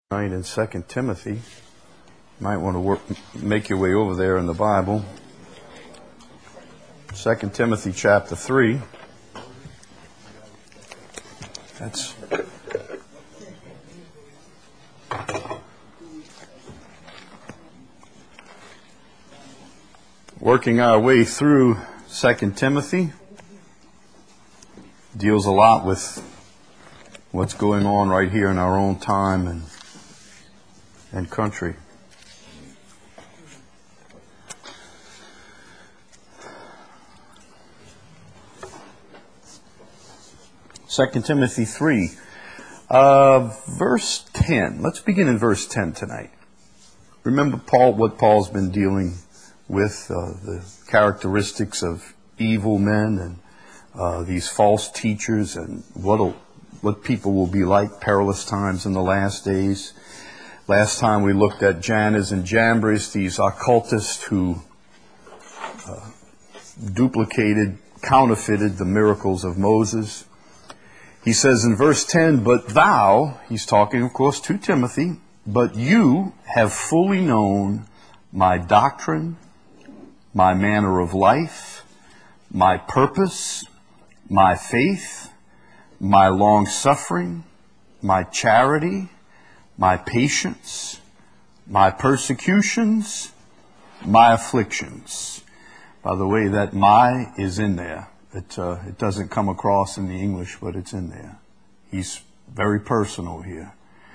Tonight in 2 Timothy. You might want to make your way over there in the Bible. 2 Timothy chapter 3. That's working our way through 2 Timothy. Deals a lot with what's going on right here in our own time and country. Second Timothy 3, verse 10. Let's begin in verse 10 tonight. Remember what Paul's been dealing with, the characteristics of evil men and these false teachers and what people will be like, perilous times in the last days. Last time we looked at Jannes and Jambres, these occultists who counterfeited the miracles of Moses. He says in verse 10, "But thou," he's talking of course to Timothy, "but you have fully known my doctrine, my manner of life, my purpose, my faith, my long suffering, my charity, my patience, my persecutions, my afflictions." By the way, that "my" is in there. It doesn't come across in the English, but it's in there. He's very personal here.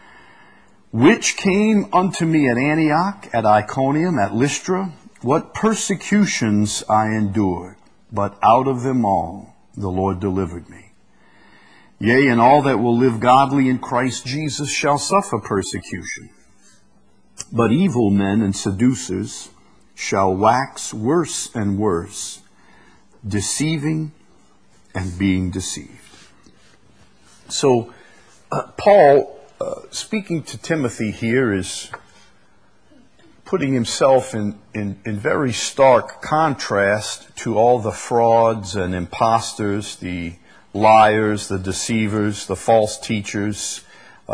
"Which came unto me at Antioch, at Iconium, at Lystra, what persecutions I endured, but out of them all the Lord delivered me. Yea, and all that will live godly in Christ Jesus shall suffer persecution. But evil men and seducers shall wax worse and worse, deceiving and being deceived." So, Paul, speaking to Timothy here, is putting himself in very stark contrast to all the frauds and imposters, the liars, the deceivers, the false teachers.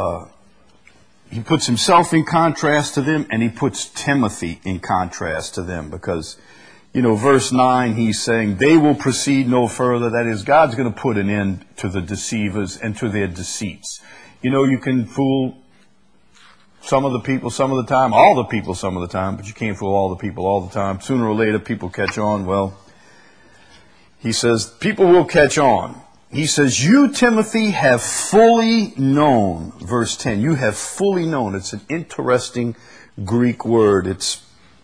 He puts himself in contrast to them, and he puts Timothy in contrast to them, because, verse 9, he's saying they will proceed no further. That is, God's going to put an end to the deceivers and to their deceits. You can fool some of the people some of the time, all the people some of the time, but you can't fool all the people all the time. Sooner or later, people catch on. Well, he says, people will catch on. He says, "You, Timothy, have fully known," verse 10, "you have fully known." It's an interesting Greek word. It's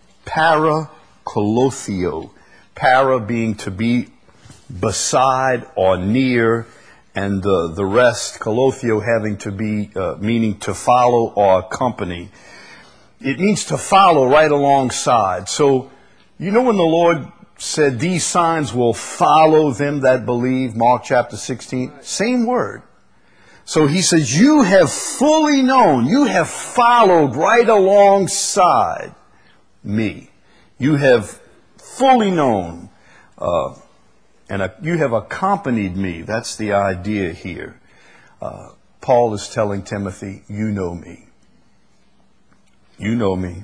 parakolothio. Para being to be beside or near, and the rest, kolothio, having to be, meaning to follow or accompany. It means to follow right alongside. So, when the Lord said, "These signs will follow them that believe," Mark chapter 16, same word. So he says, you have fully known, you have followed right alongside me. You have fully known, and you have accompanied me. That's the idea here. Paul is telling Timothy, you know me. You know me.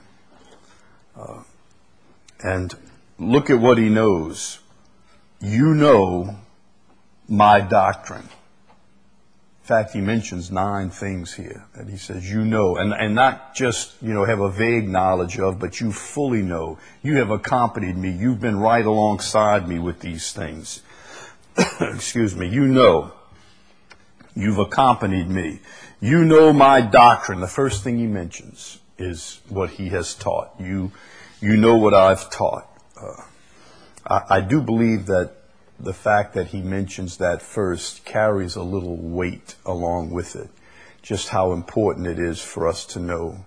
And look at what he knows. You know my doctrine. In fact, he mentions 9 things here that he says you know, and not just, have a vague knowledge of, but you fully know. You have accompanied me. You've been right alongside me with these things. Excuse me. You know. You've accompanied me. You know my doctrine. The first thing he mentions is what he has taught. You know what I've taught. I do believe that the fact that he mentions that first carries a little weight along with it. Just how important it is for us to know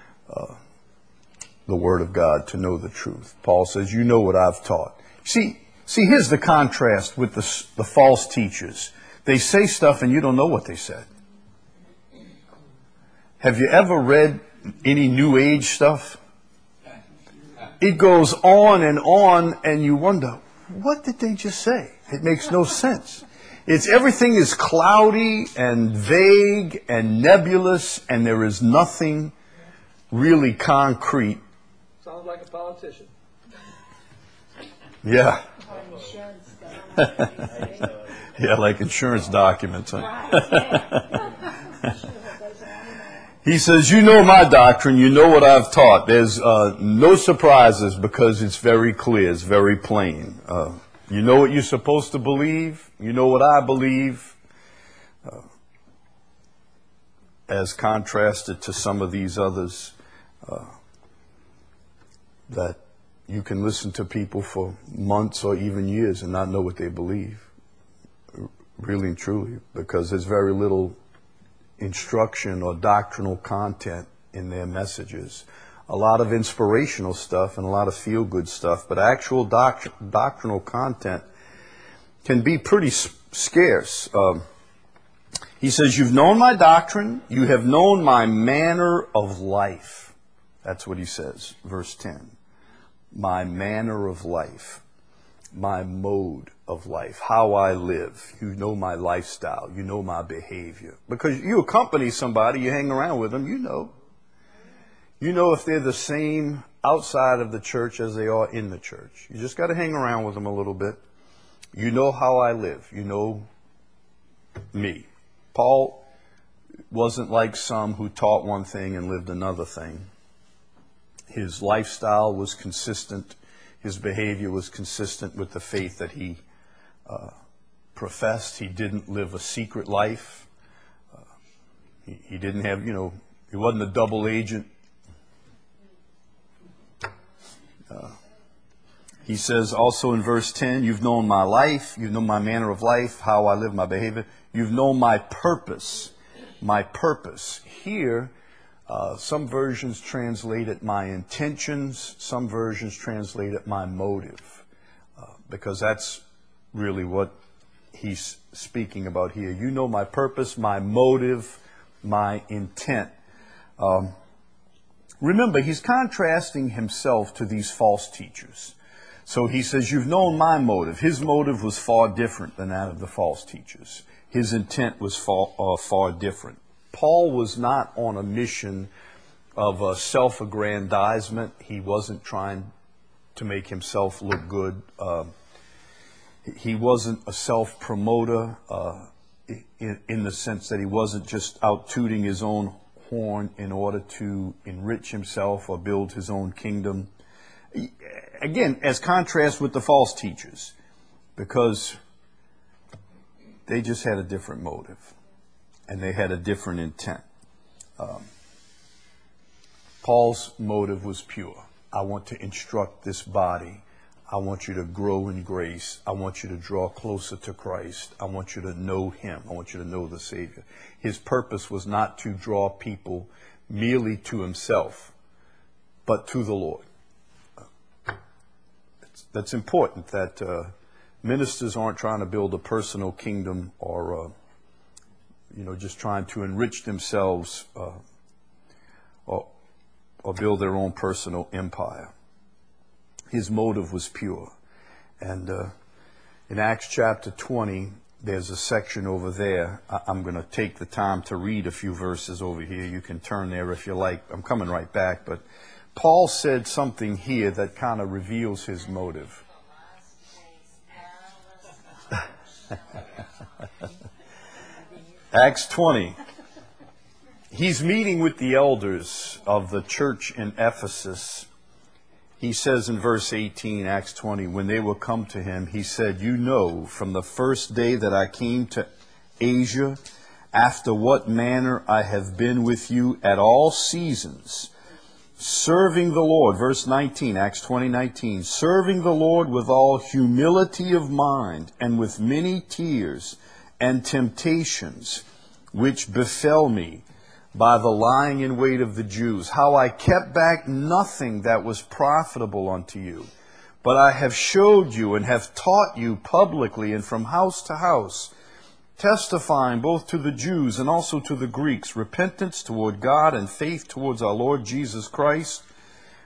the Word of God, to know the truth. Paul says, you know what I've taught. See, here's the contrast with the false teachers. They say stuff and you don't know what they said. Have you ever read any New Age stuff? It goes on, and you wonder, what did they just say? It makes no sense. Everything is cloudy and vague and nebulous, and there is nothing really concrete. Sounds like a politician. Yeah. Yeah, like insurance documents. Huh? He says, you know my doctrine, you know what I've taught. There's no surprises because it's very clear, it's very plain. You know what you're supposed to believe. You know what I believe. As contrasted to some of these others that you can listen to people for months or even years and not know what they believe. Really and truly. Because there's very little instruction or doctrinal content in their messages. A lot of inspirational stuff and a lot of feel-good stuff, but actual doctrinal content can be pretty scarce. He says, you've known my doctrine, you have known my manner of life. That's what he says, verse 10. My manner of life, my mode of life, how I live. You know my lifestyle, you know my behavior. Because you accompany somebody, you hang around with them, you know. You know if they're the same outside of the church as they are in the church. You just got to hang around with them a little bit. You know how I live. You know me. Paul wasn't like some who taught one thing and lived another thing. His lifestyle was consistent. His behavior was consistent with the faith that he professed. He didn't live a secret life. He didn't have, he wasn't a double agent. He says also in verse 10, you've known my life, you've known my manner of life, how I live, my behavior. You've known my purpose. My purpose. Here, some versions translate it my intentions. Some versions translate it my motive. Because that's really what he's speaking about here. You know my purpose, my motive, my intent. Remember, he's contrasting himself to these false teachers. So he says, you've known my motive. His motive was far different than that of the false teachers. His intent was far different. Paul was not on a mission of self-aggrandizement. He wasn't trying to make himself look good. He wasn't a self-promoter in the sense that he wasn't just out tooting his own horn in order to enrich himself or build his own kingdom. Again, as contrast with the false teachers, because they just had a different motive and they had a different intent. Paul's motive was pure. I want to instruct this body. I want you to grow in grace. I want you to draw closer to Christ. I want you to know Him. I want you to know the Savior. His purpose was not to draw people merely to himself, but to the Lord. That's important, that ministers aren't trying to build a personal kingdom or, just trying to enrich themselves or build their own personal empire. His motive was pure. And in Acts chapter 20, there's a section over there. I'm going to take the time to read a few verses over here. You can turn there if you like. I'm coming right back. But Paul said something here that kind of reveals his motive. Acts 20. He's meeting with the elders of the church in Ephesus. He says in verse 18, Acts 20, when they will come to him, he said, you know from the first day that I came to Asia, after what manner I have been with you at all seasons, serving the Lord. Verse 19, Acts 20:19, serving the Lord with all humility of mind and with many tears and temptations which befell me by the lying in wait of the Jews, how I kept back nothing that was profitable unto you, but I have showed you and have taught you publicly and from house to house, testifying both to the Jews and also to the Greeks, repentance toward God and faith towards our Lord Jesus Christ.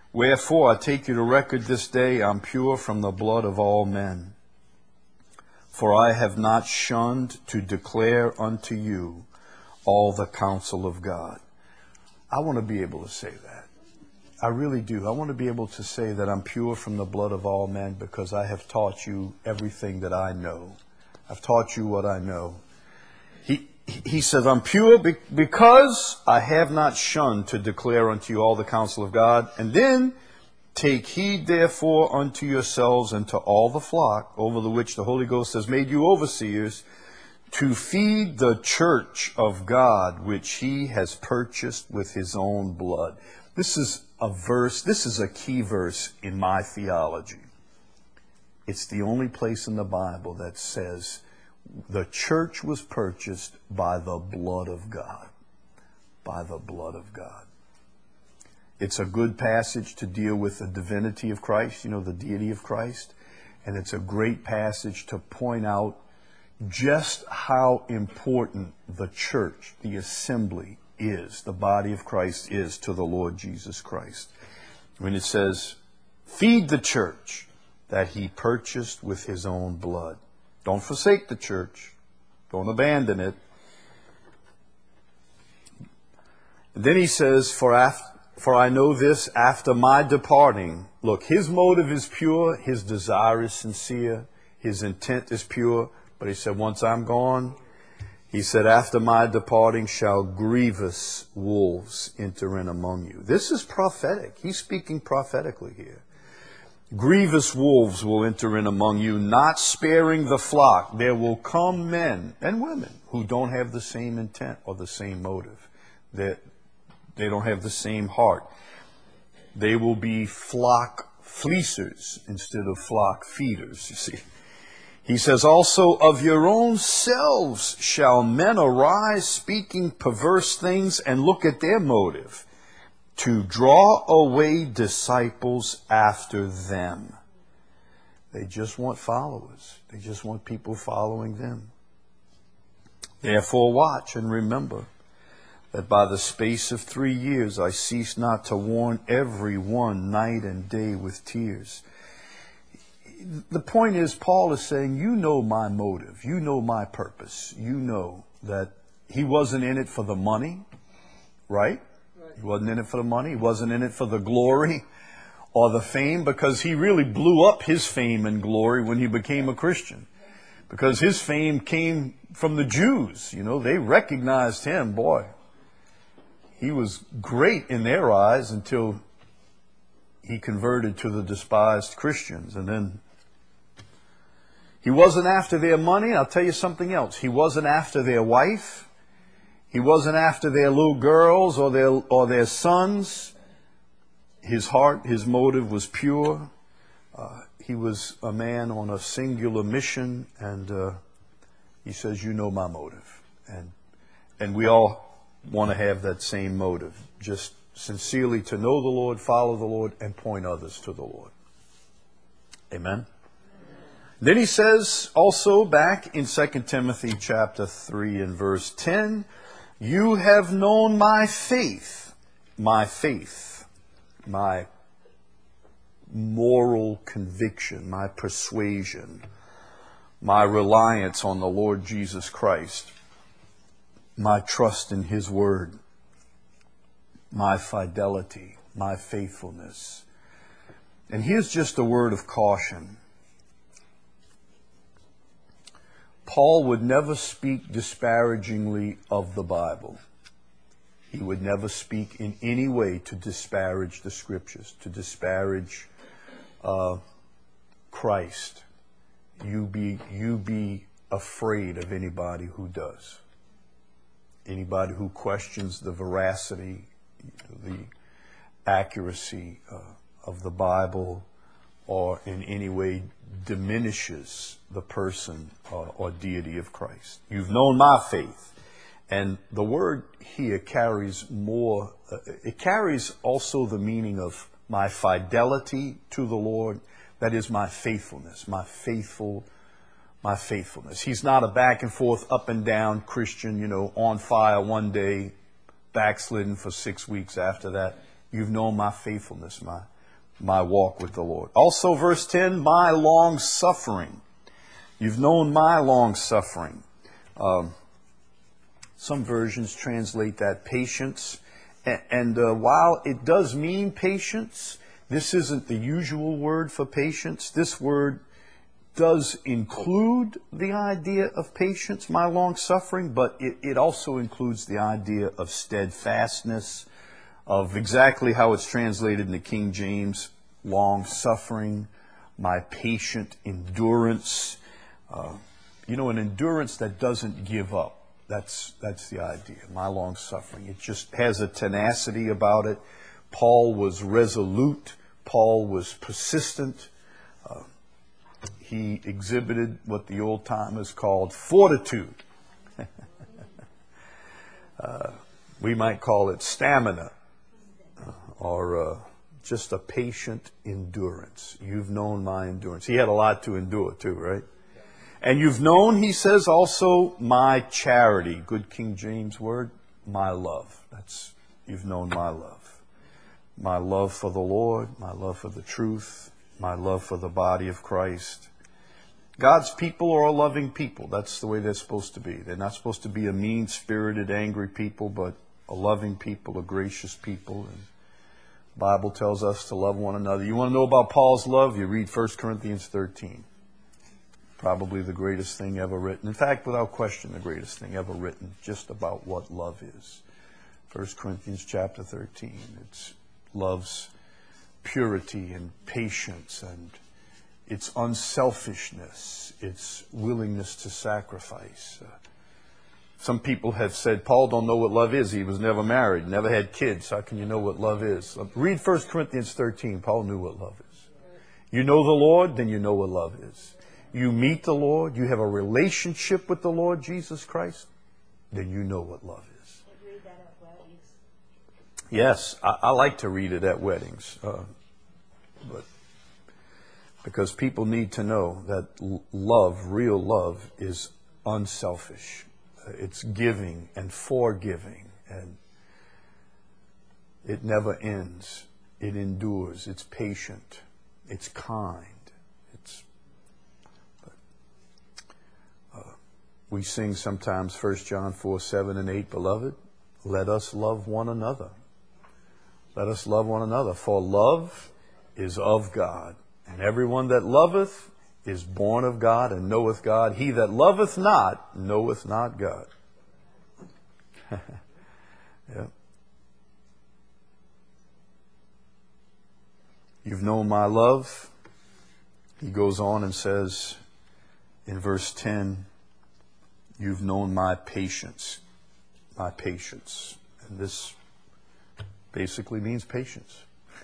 Wherefore I take you to record this day, I'm pure from the blood of all men. For I have not shunned to declare unto you all the counsel of God. I want to be able to say that. I really do. I want to be able to say that I'm pure from the blood of all men because I have taught you everything that I know. I've taught you what I know. He says, I'm pure because I have not shunned to declare unto you all the counsel of God. And then, take heed therefore unto yourselves and to all the flock over the which the Holy Ghost has made you overseers, to feed the church of God which he has purchased with his own blood. This is a key verse in my theology. It's the only place in the Bible that says the church was purchased by the blood of God. By the blood of God. It's a good passage to deal with the divinity of Christ, the deity of Christ. And it's a great passage to point out just how important the church, the assembly is, the body of Christ is to the Lord Jesus Christ. When it says, feed the church that he purchased with his own blood. Don't forsake the church. Don't abandon it. And then he says, for I know this after my departing. Look, his motive is pure. His desire is sincere. His intent is pure. But he said, once I'm gone, he said, after my departing shall grievous wolves enter in among you. This is prophetic. He's speaking prophetically here. Grievous wolves will enter in among you, not sparing the flock. There will come men and women who don't have the same intent or the same motive. They don't have the same heart. They will be flock fleecers instead of flock feeders, you see. He says, also of your own selves shall men arise speaking perverse things, and look at their motive, to draw away disciples after them. They just want followers. They just want people following them. Therefore watch and remember that by the space of 3 years I cease not to warn every one night and day with tears. The point is, Paul is saying, you know my motive. You know my purpose. You know that he wasn't in it for the money, right? He wasn't in it for the money. He wasn't in it for the glory or the fame, because he really blew up his fame and glory when he became a Christian. Because his fame came from the Jews. They recognized him. Boy, he was great in their eyes until he converted to the despised Christians. And then he wasn't after their money. I'll tell you something else. He wasn't after their wife. He wasn't after their little girls or their sons. His heart, his motive was pure. He was a man on a singular mission, and he says, you know my motive. And we all want to have that same motive, just sincerely to know the Lord, follow the Lord, and point others to the Lord. Amen. Then he says also back in 2 Timothy chapter 3 and verse 10, you have known my faith, my moral conviction, my persuasion, my reliance on the Lord Jesus Christ, my trust in his word, my fidelity, my faithfulness. And here's just a word of caution. Paul would never speak disparagingly of the Bible. He would never speak in any way to disparage the Scriptures, to disparage Christ. You be afraid of anybody who does. Anybody who questions the veracity, the accuracy of the Bible, or in any way diminishes the person or deity of Christ. You've known my faith. And the word here carries more, it carries also the meaning of my fidelity to the Lord. That is my faithfulness, my faithfulness. He's not a back and forth, up and down Christian, on fire one day, backslidden for 6 weeks after that. You've known my faithfulness, my walk with the Lord. Also, verse 10, my long suffering, You've known my long suffering. Some versions translate that patience. And while it does mean patience, this isn't the usual word for patience. This word does include the idea of patience, my long suffering, but it also includes the idea of steadfastness, of exactly how it's translated in the King James, long suffering, my patient endurance. An endurance that doesn't give up. That's the idea, my long suffering. It just has a tenacity about it. Paul was resolute. Paul was persistent. He exhibited what the old timers called fortitude. We might call it stamina, or just a patient endurance. You've known my endurance. He had a lot to endure too, right? And you've known, he says, also my charity. Good King James word, my love. You've known my love. My love for the Lord, my love for the truth, my love for the body of Christ. God's people are a loving people. That's the way they're supposed to be. They're not supposed to be a mean-spirited, angry people, but a loving people, a gracious people. And the Bible tells us to love one another. You want to know about Paul's love? You read 1 Corinthians 13. Probably the greatest thing ever written. In fact, without question, the greatest thing ever written just about what love is. 1 Corinthians chapter 13. It's love's purity and patience and its unselfishness, its willingness to sacrifice. Some people have said, Paul don't know what love is. He was never married, never had kids. How can you know what love is? Read 1 Corinthians 13. Paul knew what love is. You know the Lord, then you know what love is. You meet the Lord, you have a relationship with the Lord Jesus Christ, then you know what love is. You read that at weddings? Yes, I like to read it at weddings, but because people need to know that love, real love, is unselfish. It's giving and forgiving, and it never ends. It endures. It's patient. It's kind. We sing sometimes 1 John 4, 7 and 8, Beloved, let us love one another. Let us love one another, for love is of God. And everyone that loveth is born of God and knoweth God. He that loveth not knoweth not God. Yeah. You've known my love. He goes on and says in verse 10, you've known my patience. My patience. And this basically means patience.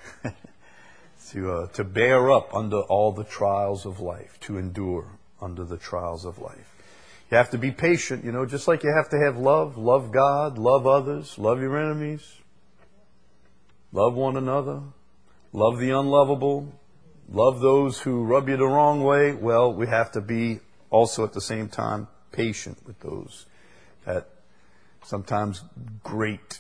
To bear up under all the trials of life. To endure under the trials of life. You have to be patient, just like you have to have love. Love God, love others, love your enemies. Love one another. Love the unlovable. Love those who rub you the wrong way. Well, we have to be also at the same time patient with those that sometimes grate,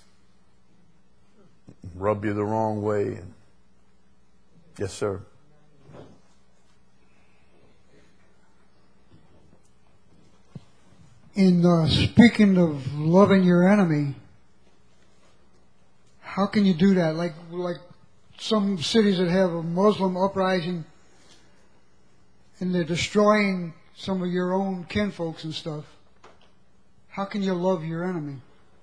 rub you the wrong way. Yes, sir. In speaking of loving your enemy, how can you do that? Like some cities that have a Muslim uprising and they're destroying some of your own kinfolks and stuff. How can you love your enemy?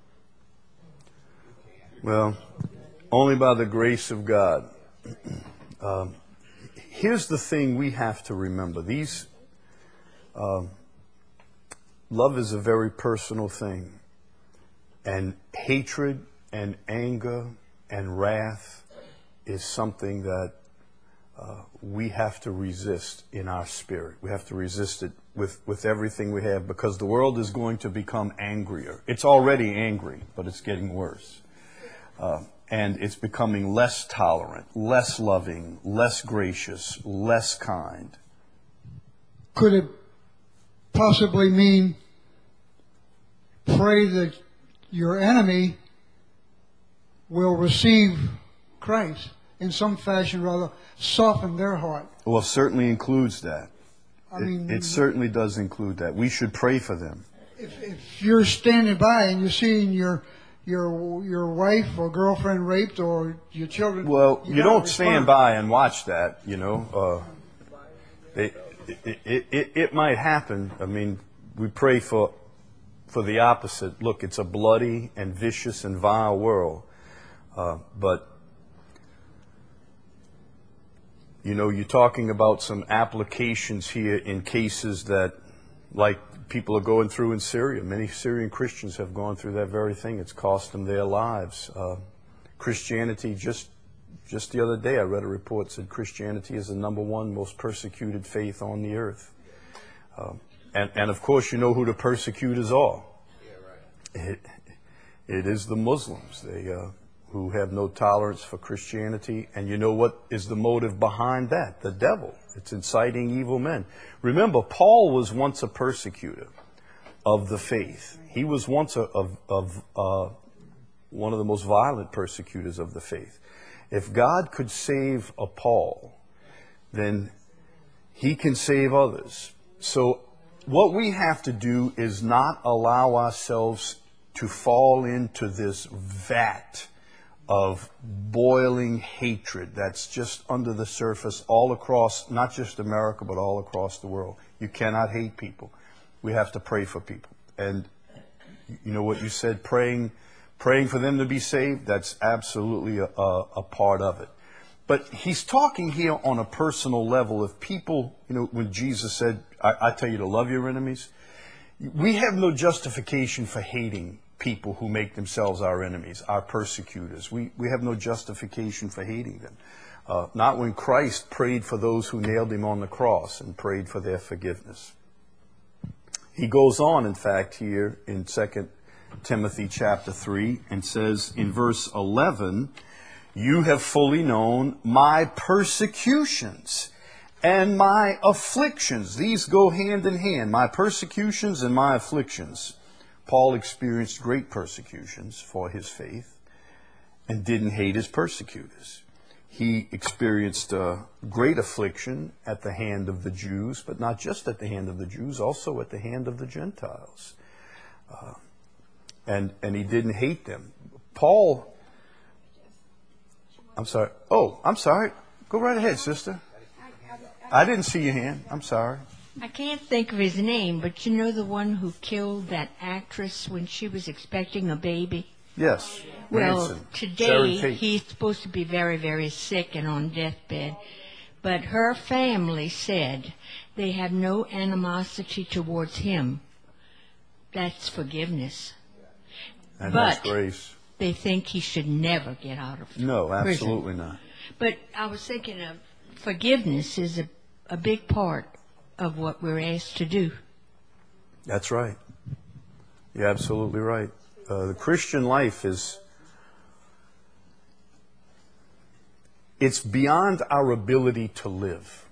Well, only by the grace of God. Here's the thing we have to remember. Love is a very personal thing. And hatred and anger and wrath is something that we have to resist in our spirit. We have to resist it with everything we have, because the world is going to become angrier. It's already angry, but it's getting worse. And it's becoming less tolerant, less loving, less gracious, less kind. Could it possibly mean pray that your enemy will receive Christ in some fashion, rather soften their heart? Well, it certainly includes that. It certainly does include that. We should pray for them. If you're standing by and you're seeing your wife or girlfriend raped or your children, well, you don't stand respond. by and watch that. You know, it might happen. I mean, we pray for the opposite. Look, it's a bloody and vicious and vile world, but you know, you're talking about some applications here in cases that, like people are going through in Syria. Many Syrian Christians have gone through that very thing. It's cost them their lives. Christianity, just the other day I read a report that said Christianity is the #1 most persecuted faith on the earth. And of course, you know who the persecutors are. Yeah, right. It is the Muslims. Who have no tolerance for Christianity. And you know what is the motive behind that? The devil. It's inciting evil men. Remember, Paul was once a persecutor of the faith. He was once one of the most violent persecutors of the faith. If God could save a Paul, then he can save others. So what we have to do is not allow ourselves to fall into this vat of boiling hatred that's just under the surface all across, not just America, but all across the world. You cannot hate people. We have to pray for people. And you know what you said, praying for them to be saved, that's absolutely a part of it. But he's talking here on a personal level. If people, you know, when Jesus said, I tell you to love your enemies, we have no justification for hating people who make themselves our enemies, our persecutors. We have no justification for hating them. Not when Christ prayed for those who nailed him on the cross and prayed for their forgiveness. He goes on, in fact, here in 2 Timothy chapter 3 and says in verse 11, you have fully known my persecutions and my afflictions. These go hand in hand, my persecutions and my afflictions. Paul experienced great persecutions for his faith and didn't hate his persecutors. He experienced great affliction at the hand of the Jews, but not just at the hand of the Jews, also at the hand of the Gentiles. And he didn't hate them. Paul, I'm sorry. Oh, I'm sorry. Go right ahead, sister. I didn't see your hand. I'm sorry. I can't think of his name, but you know the one who killed that actress when she was expecting a baby? Yes. Well, Manson. today he's supposed to be very, very sick and on deathbed. But her family said they have no animosity towards him. That's forgiveness. And but that's grace. They think he should never get out of prison. No, absolutely not. But I was thinking of forgiveness is a big part of what we're asked to do. That's right. You're absolutely right. The Christian life it's beyond our ability to live.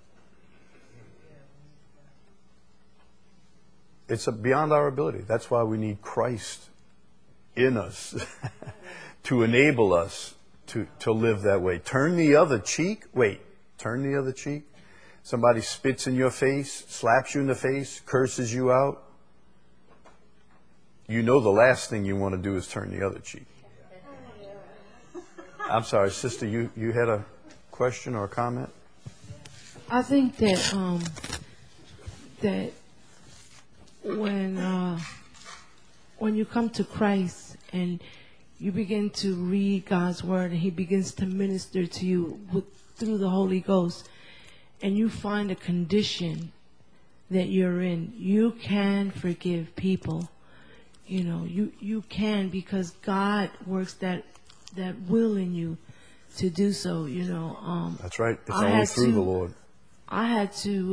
It's beyond our ability. That's why we need Christ in us to enable us to live that way. Turn the other cheek. Wait, turn the other cheek. Somebody spits in your face, slaps you in the face, curses you out. You know the last thing you want to do is turn the other cheek. I'm sorry, sister, you had a question or a comment? I think that that when you come to Christ and you begin to read God's word and he begins to minister to you through the Holy Ghost, and you find a condition that you're in, you can forgive people. You know, you can, because God works that will in you to do so. You know, that's right. It's only through the Lord. I had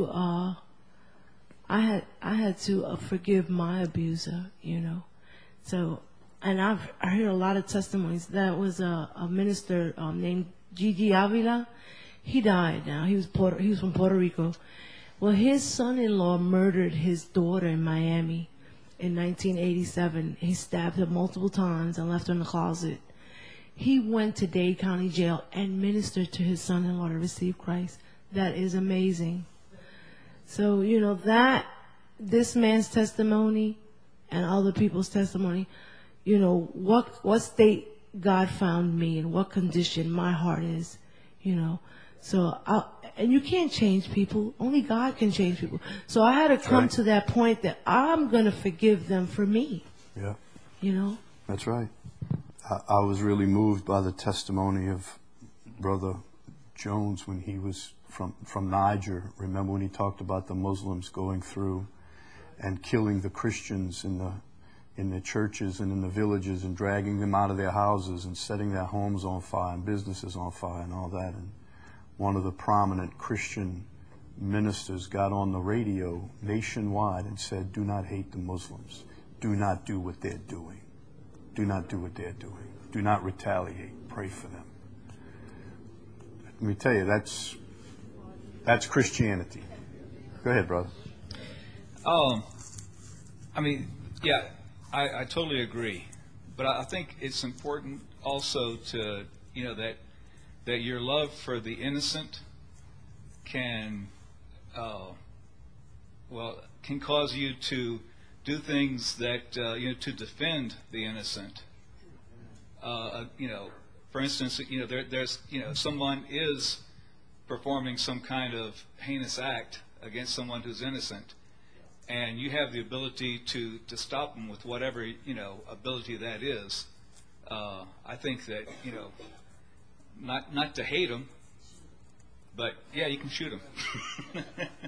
to forgive my abuser. You know, so, and I heard a lot of testimonies. That was a minister named Gigi Avila. He died now. He was from Puerto Rico. Well, his son-in-law murdered his daughter in Miami in 1987. He stabbed her multiple times and left her in the closet. He went to Dade County Jail and ministered to his son-in-law to receive Christ. That is amazing. So, this man's testimony and other people's testimony, what state God found me and what condition my heart is, So, and you can't change people. Only God can change people. So I had to come to that point that I'm going to forgive them for me. Yeah. That's right. I was really moved by the testimony of Brother Jones when he was from Niger. Remember when he talked about the Muslims going through and killing the Christians in the churches and in the villages and dragging them out of their houses and setting their homes on fire and businesses on fire and all that. And one of the prominent Christian ministers got on the radio nationwide and said, "Do not hate the Muslims. Do not do what they're doing. Do not do what they're doing. Do not retaliate. Pray for them." Let me tell you, that's Christianity. Go ahead, brother. I totally agree. But I think it's important also to, that your love for the innocent can cause you to do things that, to defend the innocent. For instance, there's, someone is performing some kind of heinous act against someone who's innocent, and you have the ability to stop them with whatever, ability that is. I think that, not to hate them, but yeah, you can shoot them.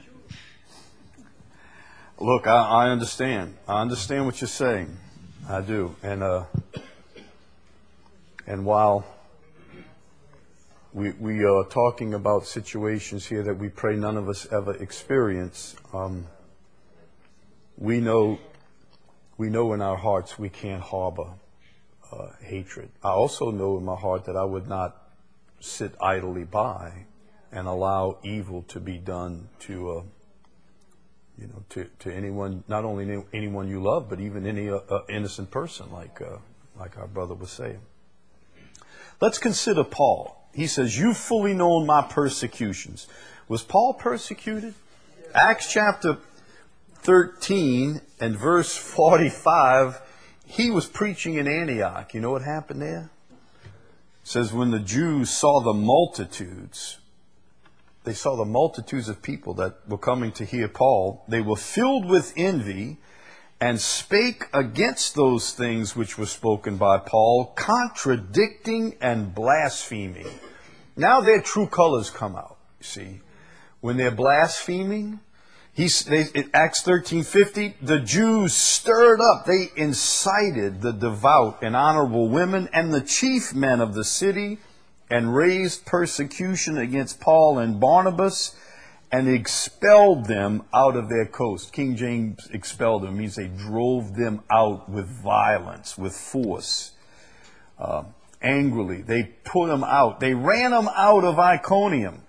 Look, I understand. I understand what you're saying. I do. And while we are talking about situations here that we pray none of us ever experience, we know in our hearts we can't harbor hatred. I also know in my heart that I would not sit idly by and allow evil to be done to anyone, not only anyone you love, but even any innocent person, like our brother was saying. Let's consider Paul. He says, "You've fully known my persecutions." Was Paul persecuted? Acts chapter 13 and verse 45, he was preaching in Antioch. You know what happened there? It says, when the Jews saw the multitudes, they saw the multitudes of people that were coming to hear Paul, they were filled with envy and spake against those things which were spoken by Paul, contradicting and blaspheming. Now their true colors come out, you see. When they're blaspheming, Acts 13:50, the Jews stirred up, they incited the devout and honorable women and the chief men of the city and raised persecution against Paul and Barnabas and expelled them out of their coast. King James expelled them means they drove them out with violence, with force, angrily. They put them out. They ran them out of Iconium.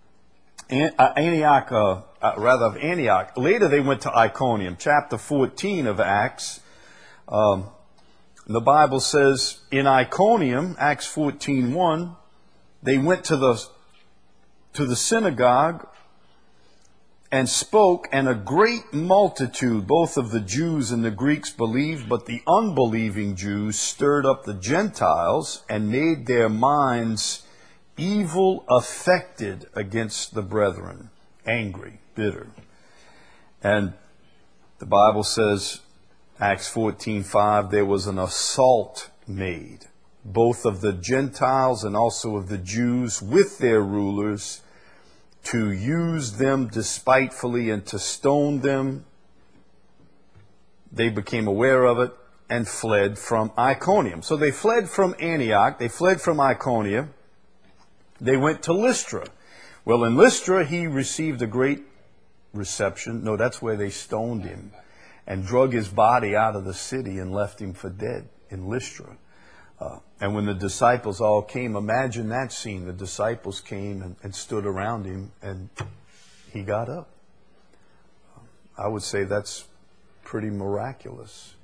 Of Antioch. Later they went to Iconium. Chapter 14 of Acts, the Bible says in Iconium, Acts 14:1, they went to the synagogue and spoke, and a great multitude, both of the Jews and the Greeks, believed, but the unbelieving Jews stirred up the Gentiles and made their minds evil affected against the brethren, angry, bitter. And the Bible says, Acts 14:5, there was an assault made, both of the Gentiles and also of the Jews with their rulers, to use them despitefully and to stone them. They became aware of it and fled from Iconium. So they fled from Antioch, they fled from Iconium, they went to Lystra. Well, in Lystra, he received a great reception. No, that's where they stoned him and drug his body out of the city and left him for dead in Lystra. And when the disciples all came, imagine that scene. The disciples came and stood around him, and he got up. I would say that's pretty miraculous.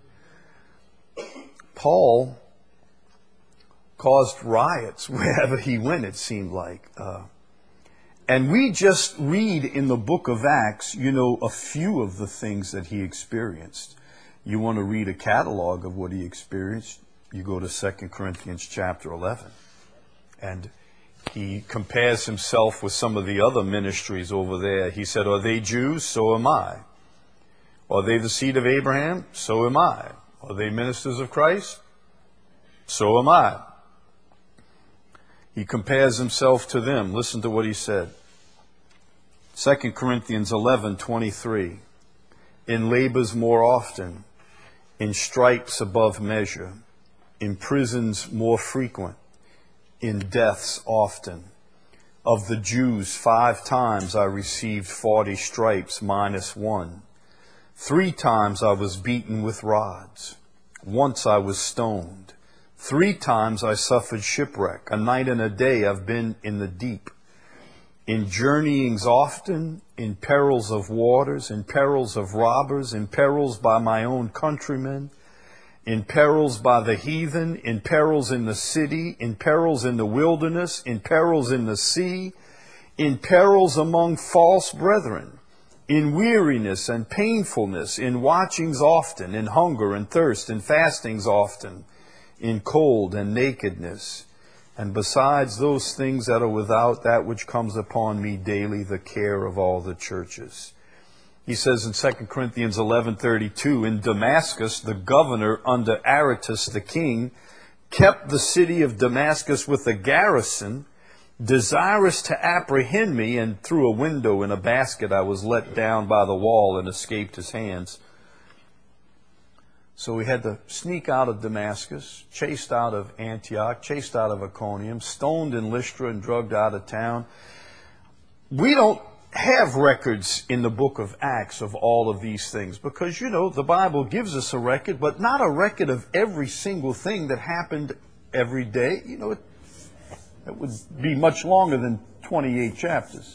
Paul caused riots wherever he went, it seemed like. And we just read in the book of Acts, a few of the things that he experienced. You want to read a catalog of what he experienced, you go to 2 Corinthians chapter 11. And he compares himself with some of the other ministries over there. He said, are they Jews? So am I. Are they the seed of Abraham? So am I. Are they ministers of Christ? So am I. He compares himself to them. Listen to what he said. 2 Corinthians 11:23. In labors more often, in stripes above measure, in prisons more frequent, in deaths often. Of the Jews 5 times I received 40 stripes minus 1. 3 times I was beaten with rods. Once I was stoned. 3 times I suffered shipwreck. A night and a day I've been in the deep. In journeyings often, in perils of waters, in perils of robbers, in perils by my own countrymen, in perils by the heathen, in perils in the city, in perils in the wilderness, in perils in the sea, in perils among false brethren, in weariness and painfulness, in watchings often, in hunger and thirst, in fastings often, in cold and nakedness, and besides those things that are without, that which comes upon me daily, the care of all the churches. He says in 2 Corinthians 11:32, in Damascus, the governor under Aretas the king kept the city of Damascus with a garrison, desirous to apprehend me, and through a window in a basket I was let down by the wall and escaped his hands. So we had to sneak out of Damascus, chased out of Antioch, chased out of Iconium, stoned in Lystra and drugged out of town. We don't have records in the book of Acts of all of these things because, the Bible gives us a record, but not a record of every single thing that happened every day. It would be much longer than 28 chapters.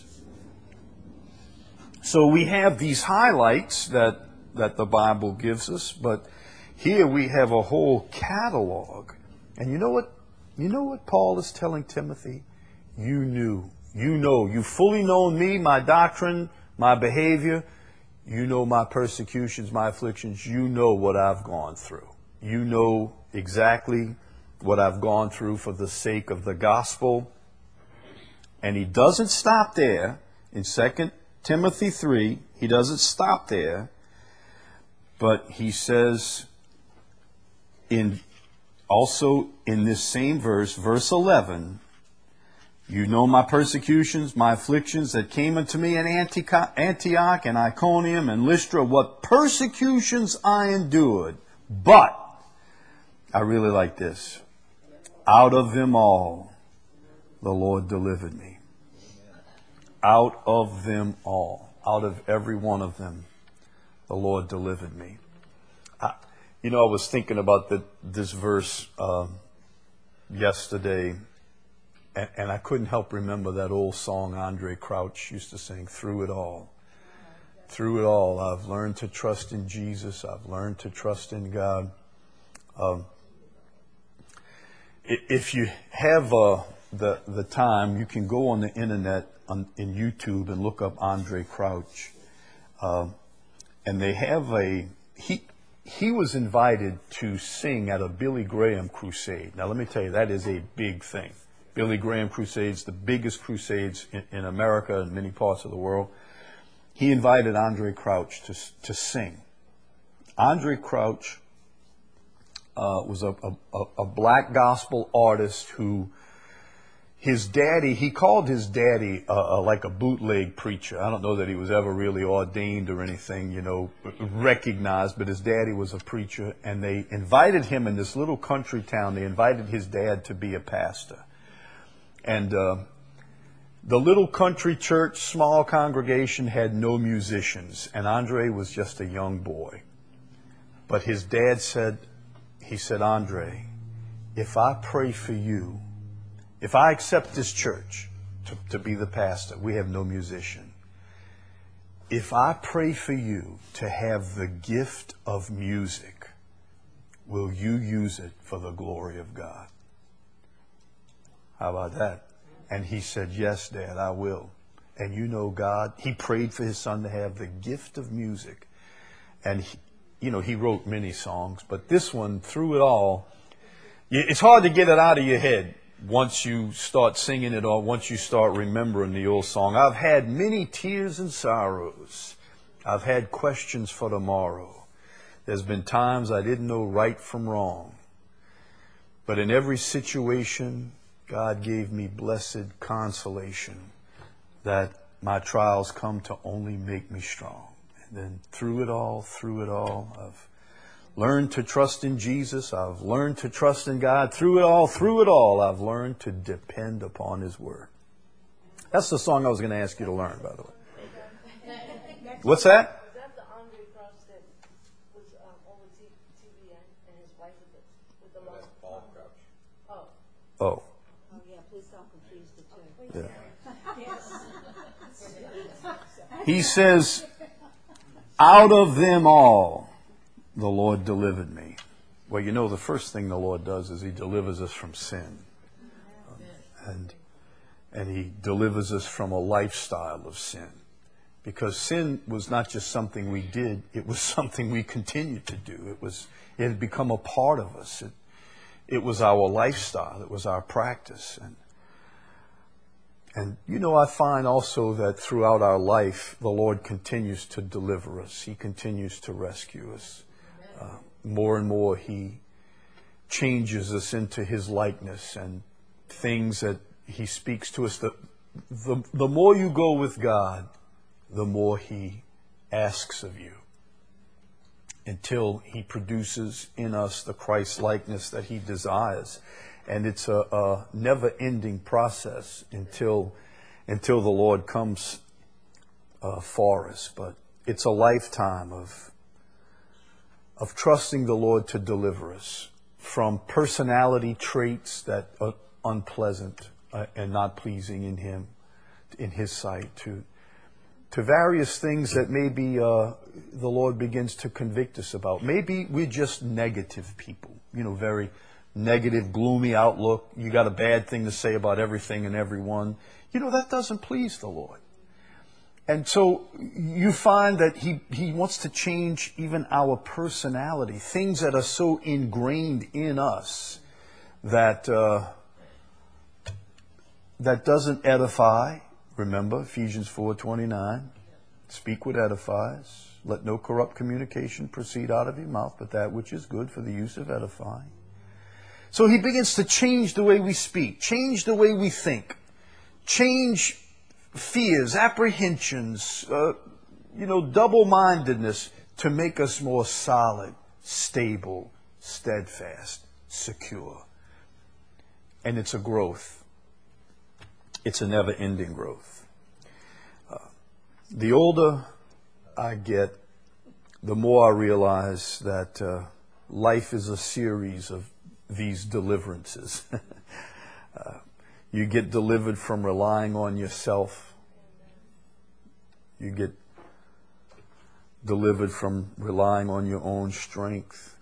So we have these highlights that the Bible gives us, but here we have a whole catalog. And you know what Paul is telling Timothy? You've fully known me, my doctrine, my behavior. You know my persecutions, my afflictions. You know what I've gone through. You know exactly what I've gone through for the sake of the gospel. And he doesn't stop there. In 2 Timothy 3, he doesn't stop there. But he says, also in this same verse 11, you know my persecutions, my afflictions that came unto me in Antioch and Iconium and Lystra, what persecutions I endured. But, I really like this, out of them all, the Lord delivered me. Out of them all, out of every one of them, the Lord delivered me. I was thinking about this verse yesterday, and I couldn't help remember that old song Andre Crouch used to sing, Through It All. Through it all, I've learned to trust in Jesus. I've learned to trust in God. If you have the time, you can go on the internet, in YouTube, and look up Andre Crouch. And they have he was invited to sing at a Billy Graham crusade. Now, let me tell you, that is a big thing. Billy Graham crusades, the biggest crusades in America and many parts of the world. He invited Andre Crouch to sing. Andre Crouch was a black gospel artist who, he called his daddy like a bootleg preacher. I don't know that he was ever really ordained or anything, recognized, but his daddy was a preacher, and they invited him in this little country town. They invited his dad to be a pastor. And the little country church, small congregation, had no musicians, and Andre was just a young boy. But his dad said, Andre, if I pray for you, if I accept this church to be the pastor, we have no musician. If I pray for you to have the gift of music, will you use it for the glory of God? How about that? And he said, yes, Dad, I will. And you know God, he prayed for his son to have the gift of music. And, he wrote many songs, but this one, through it all, it's hard to get it out of your head once you start singing it or once you start remembering the old song. I've had many tears and sorrows. I've had questions for tomorrow. There's been times I didn't know right from wrong. But in every situation, God gave me blessed consolation that my trials come to only make me strong. And then through it all, I've learned to trust in Jesus. I've learned to trust in God. Through it all, I've learned to depend upon His Word. That's the song I was going to ask you to learn, by the way. What's that? Was that the Andre Crouch that was over TVN and his wife with the long? That's Paul Crouch. Oh. Oh, yeah, please don't confuse the two. Yeah. He says, out of them all, the Lord delivered me. Well, the first thing the Lord does is He delivers us from sin. And He delivers us from a lifestyle of sin. Because sin was not just something we did, it was something we continued to do. It had become a part of us. It was our lifestyle. It was our practice. And I find also that throughout our life, the Lord continues to deliver us. He continues to rescue us. More and more, He changes us into His likeness and things that He speaks to us. The more you go with God, the more He asks of you, until He produces in us the Christ likeness that He desires. And it's a never-ending process until the Lord comes for us. But it's a lifetime of trusting the Lord to deliver us from personality traits that are unpleasant and not pleasing in Him, in His sight, to various things that maybe the Lord begins to convict us about. Maybe we're just negative people, very negative, gloomy outlook. You got a bad thing to say about everything and everyone. That doesn't please the Lord. And so you find that He wants to change even our personality, things that are so ingrained in us that doesn't edify. Remember Ephesians 4:29, speak what edifies. Let no corrupt communication proceed out of your mouth, but that which is good for the use of edifying. So He begins to change the way we speak, change the way we think, change fears, apprehensions, double-mindedness, to make us more solid, stable, steadfast, secure. And it's a growth. It's a never-ending growth. The older I get, the more I realize that life is a series of these deliverances. You get delivered from relying on yourself. You get delivered from relying on your own strength,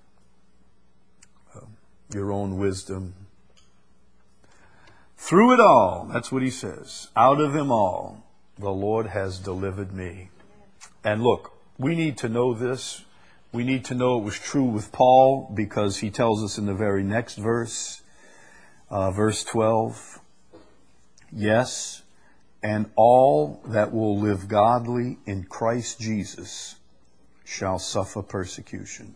your own wisdom. Through it all, that's what He says, out of them all, the Lord has delivered me. And look, we need to know this. We need to know it was true with Paul, because he tells us in the very next verse, verse 12, yes, and all that will live godly in Christ Jesus shall suffer persecution.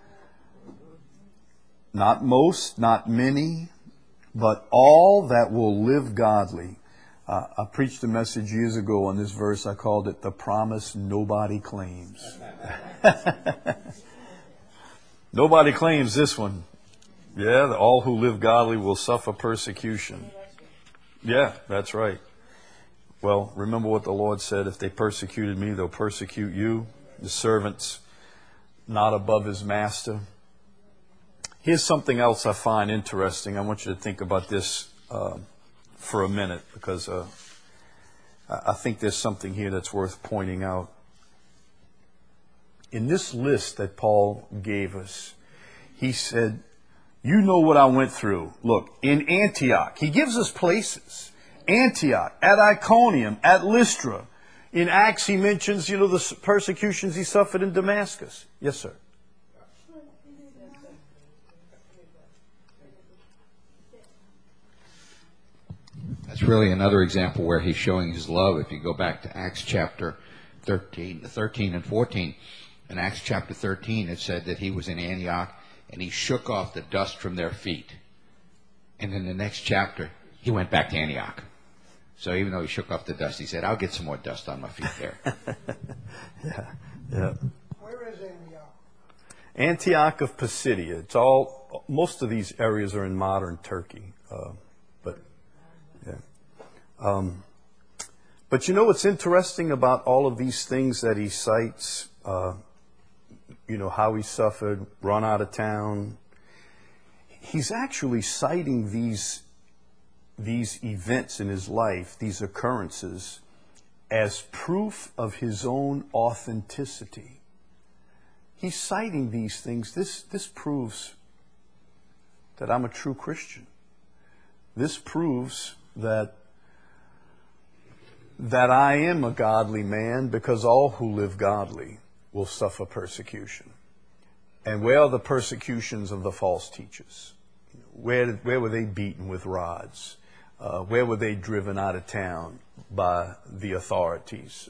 Not most, not many, but all that will live godly. I preached a message years ago on this verse. I called it the promise nobody claims. Nobody claims this one. Yeah, all who live godly will suffer persecution. Yeah, that's right. Well, remember what the Lord said, if they persecuted me, they'll persecute you. The servant's not above his master. Here's something else I find interesting. I want you to think about this for a minute, because I think there's something here that's worth pointing out. In this list that Paul gave us, he said, you know what I went through. Look, in Antioch, he gives us places. Antioch, at Iconium, at Lystra. In Acts, he mentions, the persecutions he suffered in Damascus. Yes, sir. That's really another example where he's showing his love. If you go back to Acts chapter 13 and 14, in Acts chapter 13 it said that he was in Antioch and he shook off the dust from their feet. And in the next chapter, he went back to Antioch. So even though he shook off the dust, he said, I'll get some more dust on my feet there. Yeah. Where is Antioch? Antioch of Pisidia. Most of these areas are in modern Turkey. But what's interesting about all of these things that he cites, how he suffered, run out of town, he's actually citing these events in his life, these occurrences, as proof of his own authenticity. He's citing these things. This proves that I'm a true Christian. This proves that I am a godly man, because all who live godly will suffer persecution. And where are the persecutions of the false teachers? Where were they beaten with rods? Where were they driven out of town by the authorities?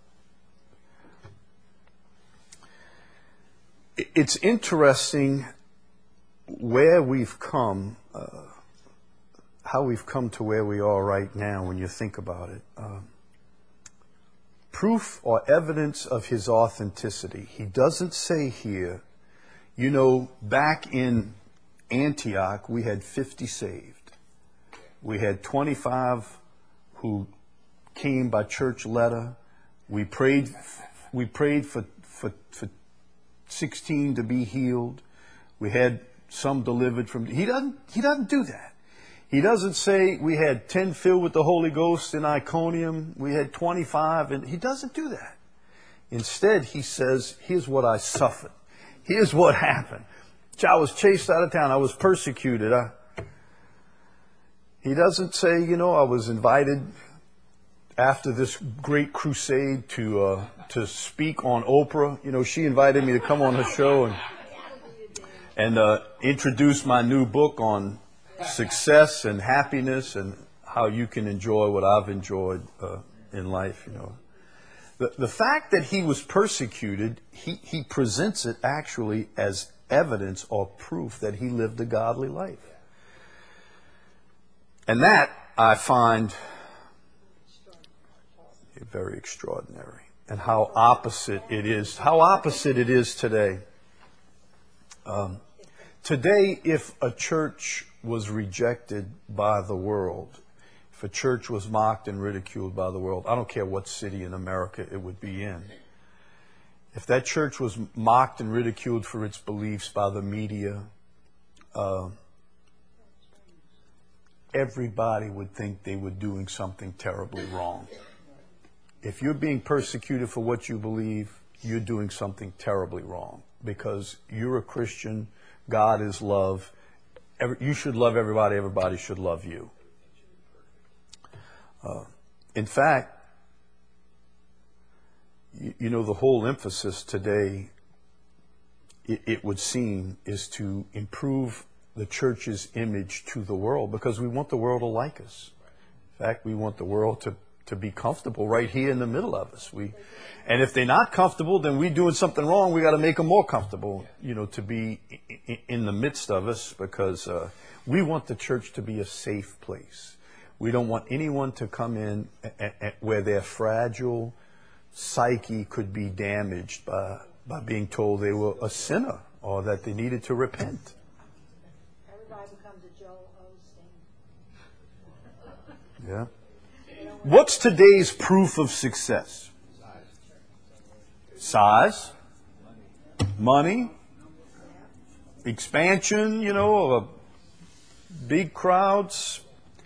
It's interesting where we've come, how we've come to where we are right now when you think about it. Proof or evidence of his authenticity. He doesn't say here, back in Antioch, we had 50 saved. We had 25 who came by church letter. We prayed for 16 to be healed. We had some delivered from. He doesn't do that. He doesn't say we had 10 filled with the Holy Ghost in Iconium. We had 25, and he doesn't do that. Instead, he says, here's what I suffered. Here's what happened. I was chased out of town. I was persecuted. He doesn't say, I was invited after this great crusade to speak on Oprah. She invited me to come on her show and introduce my new book on success and happiness and how you can enjoy what I've enjoyed in life. The fact that he was persecuted, he presents it actually as evidence or proof that he lived a godly life. And that I find very extraordinary. And how opposite it is. How opposite it is today. Today, if a church was rejected by the world, if a church was mocked and ridiculed by the world, I don't care what city in America it would be in. If that church was mocked and ridiculed for its beliefs by the media, everybody would think they were doing something terribly wrong. If you're being persecuted for what you believe, you're doing something terribly wrong, because you're a Christian. God is love. You should love everybody. Everybody should love you. In fact, the whole emphasis today, it would seem, is to improve the church's image to the world, because we want the world to like us. In fact, we want the world to be comfortable right here in the middle of us. And if they're not comfortable, then we're doing something wrong. We got to make them more comfortable, to be in the midst of us, because we want the church to be a safe place. We don't want anyone to come in where their fragile psyche could be damaged by being told they were a sinner or that they needed to repent. Everybody becomes a Joel Osteen. Yeah. What's today's proof of success? Size, money, expansion, big crowds.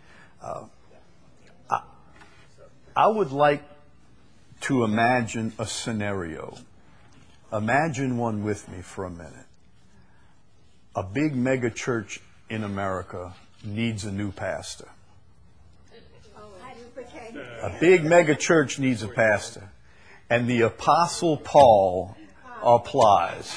I would like to imagine a scenario. Imagine one with me for a minute. A big mega church in America needs a new pastor. A big mega church needs a pastor. And the Apostle Paul applies.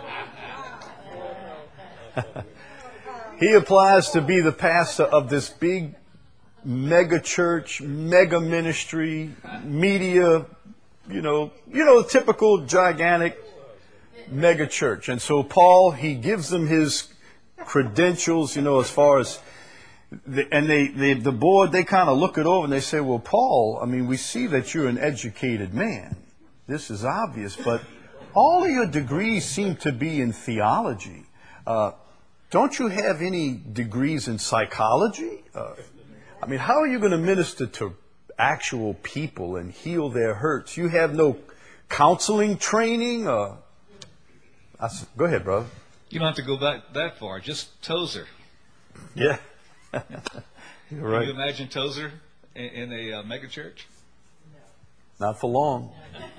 He applies to be the pastor of this big mega church, mega ministry, media, the typical gigantic mega church. And so Paul, he gives them his credentials, as far as, the board, they kind of look it over and they say, well, Paul, we see that you're an educated man. This is obvious, but all of your degrees seem to be in theology. Don't you have any degrees in psychology? How are you going to minister to actual people and heal their hurts? You have no counseling training? Go ahead, brother. You don't have to go back that far. Just Tozer. Yeah. You're right. Can you imagine Tozer in a mega church? Not for long.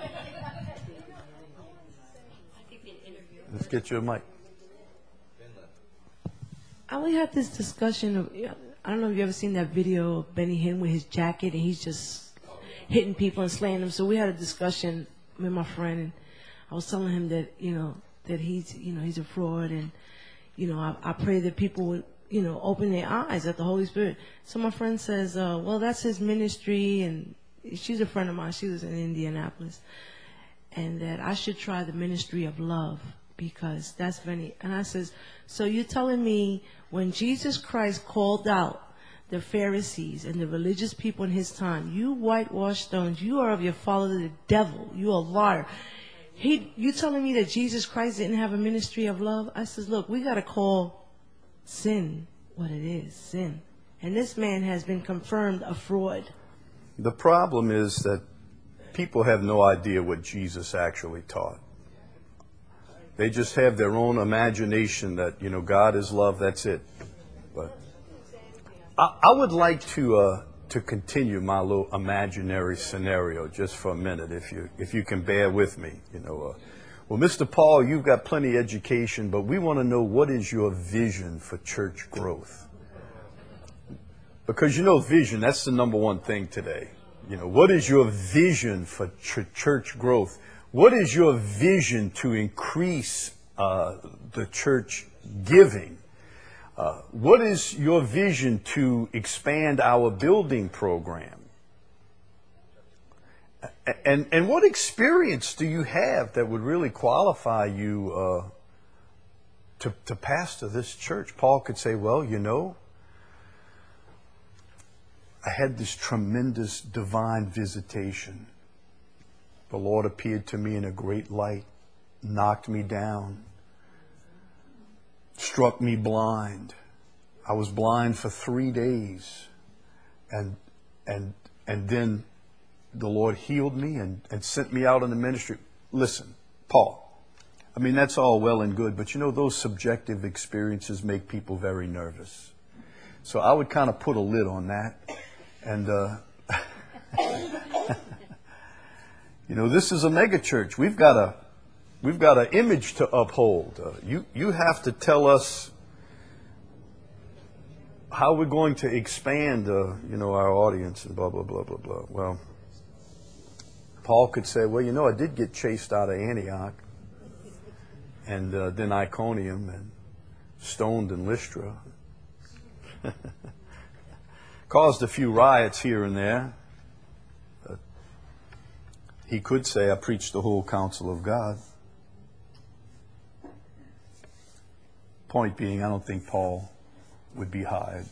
Let's get you a mic. We had this discussion of, I don't know if you've ever seen that video of Benny Hinn with his jacket and he's just hitting people and slaying them. So we had a discussion with my friend and I was telling him that, that he's a fraud and, I pray that people would, open their eyes at the Holy Spirit. So my friend says, well, that's his ministry, and she's a friend of mine. She was in Indianapolis. And that I should try the ministry of love because that's very, and I says, so you're telling me when Jesus Christ called out the Pharisees and the religious people in his time, you whitewashed stones, you are of your father the devil, you a liar. You telling me that Jesus Christ didn't have a ministry of love? I says, look, we got to call sin what it is, sin. And this man has been confirmed a fraud. The problem is that people have no idea what Jesus actually taught. They just have their own imagination that, God is love, that's it. But I would like to continue my little imaginary scenario just for a minute, if you can bear with me. Well, Mr. Paul, you've got plenty of education, but we want to know, what is your vision for church growth? Because vision, that's the number one thing today. What is your vision for church growth? What is your vision to increase the church giving? What is your vision to expand our building program? And what experience do you have that would really qualify you to pastor this church? Paul could say, well, I had this tremendous divine visitation. The Lord appeared to me in a great light, knocked me down, struck me blind. I was blind for 3 days. And then the Lord healed me and sent me out in the ministry. Listen, Paul, that's all well and good, but those subjective experiences make people very nervous. So I would kind of put a lid on that. And, this is a mega church. We've got an image to uphold. You have to tell us how we're going to expand, our audience and blah, blah, blah, blah, blah. Well, Paul could say, well, I did get chased out of Antioch and then Iconium and stoned in Lystra. Caused a few riots here and there. He could say, I preached the whole counsel of God. Point being, I don't think Paul would be hired.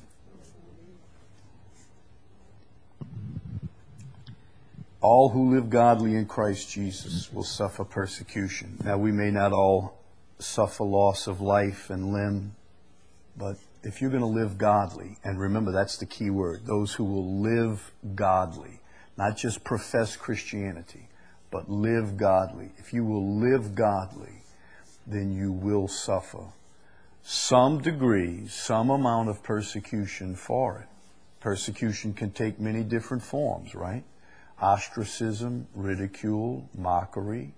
All who live godly in Christ Jesus will suffer persecution. Now, we may not all suffer loss of life and limb, but if you're going to live godly, and remember that's the key word, those who will live godly, not just profess Christianity, but live godly. If you will live godly, then you will suffer some degree, some amount of persecution for it. Persecution can take many different forms, right? Ostracism, ridicule, mockery.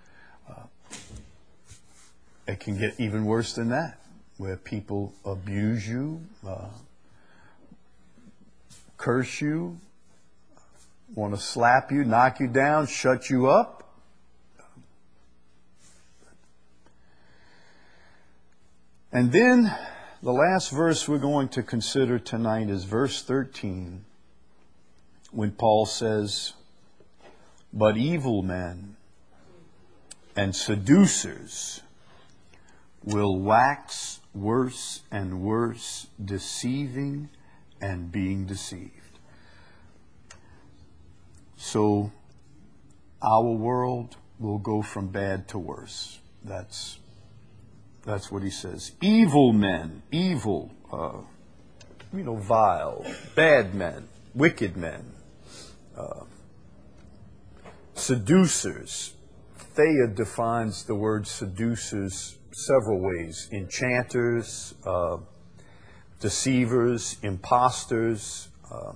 It can get even worse than that, where people abuse you, curse you, want to slap you, knock you down, shut you up. And then the last verse we're going to consider tonight is verse 13, when Paul says, "But evil men and seducers will wax worse and worse, deceiving and being deceived." So our world will go from bad to worse. That's what he says. Evil men, evil, vile, bad men, wicked men, seducers. Thayer defines the word seducers several ways: enchanters, deceivers, imposters.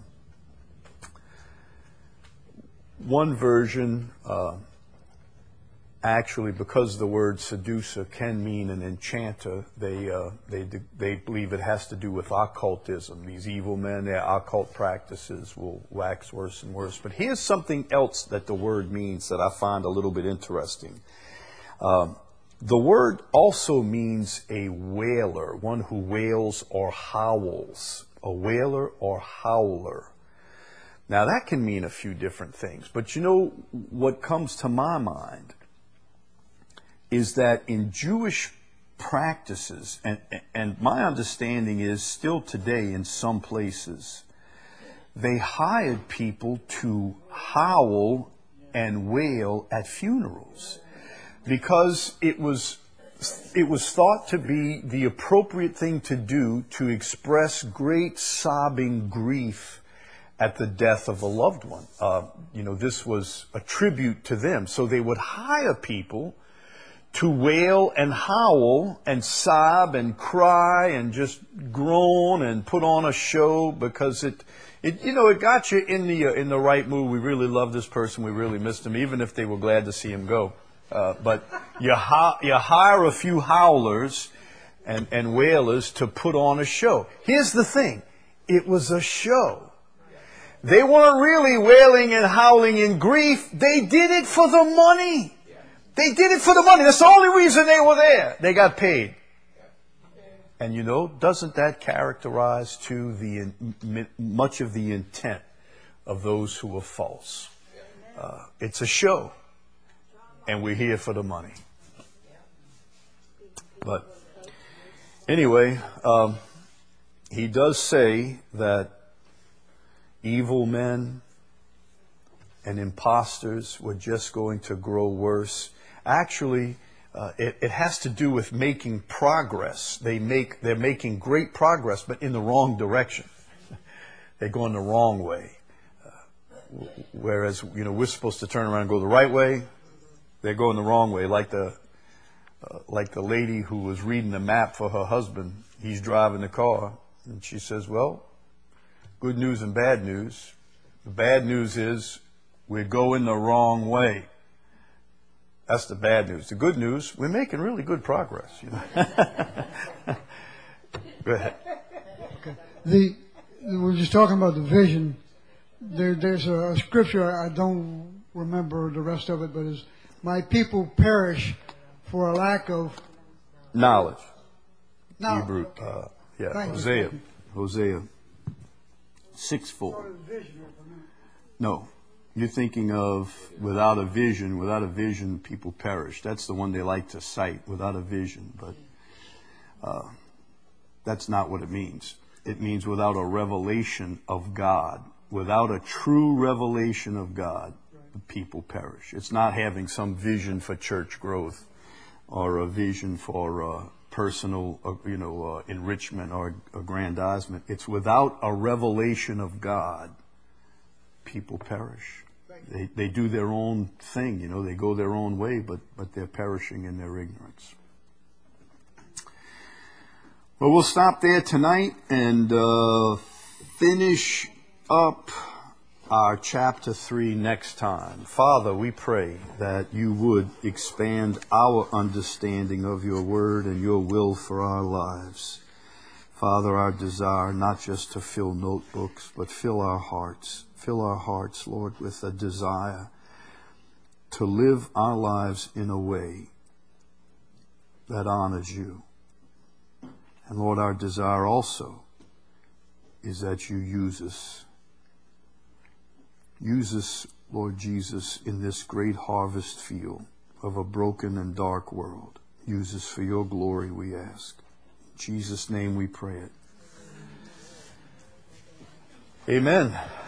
One version, actually, because the word seducer can mean an enchanter, they believe it has to do with occultism. These evil men, their occult practices will wax worse and worse. But here's something else that the word means that I find a little bit interesting. The word also means a wailer, one who wails or howls, a wailer or howler. Now that can mean a few different things, but what comes to my mind is that in Jewish practices, and my understanding is still today in some places, they hired people to howl and wail at funerals because it was thought to be the appropriate thing to do to express great sobbing grief at the death of a loved one. This was a tribute to them. So they would hire people to wail and howl and sob and cry and just groan and put on a show because it got you in the right mood. We really love this person. We really missed him, even if they were glad to see him go. But you hire a few howlers and wailers to put on a show. Here's the thing. It was a show. They weren't really wailing and howling in grief. They did it for the money. They did it for the money. That's the only reason they were there. They got paid. And doesn't that characterize to much of the intent of those who are false? It's a show. And we're here for the money. But anyway, he does say that evil men and imposters were just going to grow worse. Actually, it has to do with making progress. They're making great progress, but in the wrong direction. They're going the wrong way. Whereas, we're supposed to turn around and go the right way. They're going the wrong way. Like the lady who was reading the map for her husband. He's driving the car, and she says, "Well, good news and bad news. The bad news is we're going the wrong way." That's the bad news. The good news, we're making really good progress. Go ahead. Okay. We're just talking about the vision. There's a scripture, I don't remember the rest of it, but it's, "My people perish for a lack of knowledge." knowledge. Hebrew. Okay. Hosea 6:4. No. You're thinking of without a vision, people perish. That's the one they like to cite, without a vision. But that's not what it means. It means without a revelation of God. Without a true revelation of God, the people perish. It's not having some vision for church growth or a vision for personal, enrichment or aggrandizement. It's without a revelation of God, people perish. They do their own thing, they go their own way, but they're perishing in their ignorance. Well, we'll stop there tonight and finish up our chapter 3 next time. Father, we pray that you would expand our understanding of your word and your will for our lives. Father, our desire not just to fill notebooks, but fill our hearts. Fill our hearts, Lord, with a desire to live our lives in a way that honors you. And Lord, our desire also is that you use us. Use us, Lord Jesus, in this great harvest field of a broken and dark world. Use us for your glory, we ask. In Jesus' name we pray it. Amen.